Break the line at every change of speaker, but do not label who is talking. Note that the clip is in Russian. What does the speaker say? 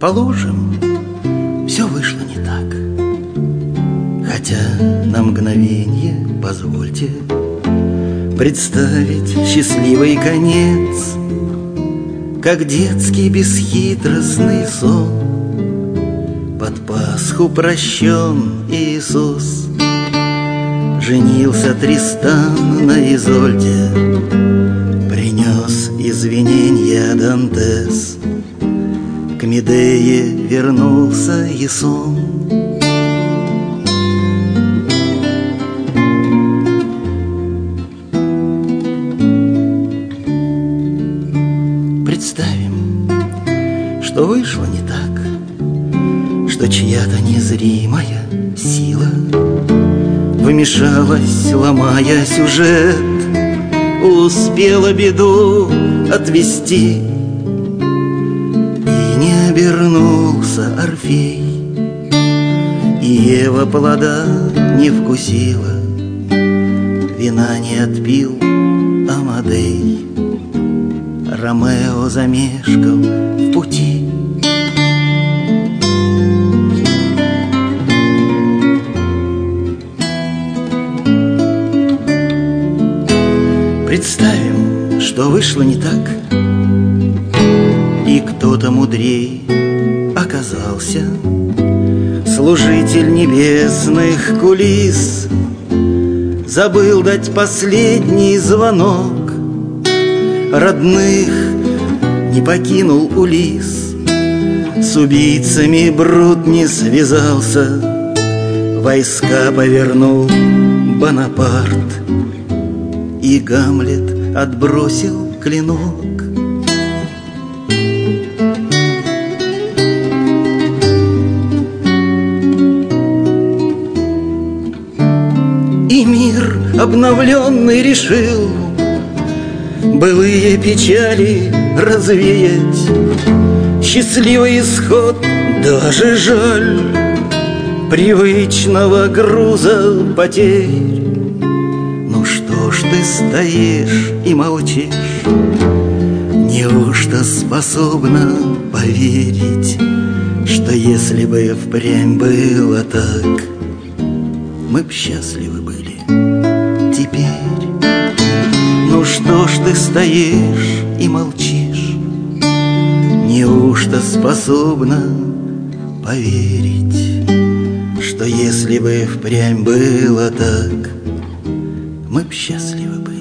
Положим, все вышло не так. Хотя на мгновенье позвольте представить счастливый конец, как детский бесхитростный сон. Под Пасху прощен Иисус, женился Тристан на Изольде, принес извинения Дантес, к Медее вернулся Ясон. Представим, что вышло не так, что чья-то незримая сила вмешалась, ломая сюжет, успела беду отвести, и не обернулся Орфей, и Ева плода не вкусила, вина не отпил Амадей, Ромео замешкал в пути. Представим, что вышло не так, и кто-то мудрей оказался, служитель небесных кулис, забыл дать последний звонок, родных не покинул Улисс, с убийцами Брут не связался, войска повернул Бонапарт, и Гамлет отбросил клинок. И мир обновленный решил былые печали развеять, счастливый исход даже жаль привычного груза потерь. Ну что ж ты стоишь и молчишь? Неужто способна поверить, что если бы впрямь было так, мы б счастливы были теперь? Ну что ж ты стоишь и молчишь? Неужто способна поверить, что если бы впрямь было так, мы б счастливы были?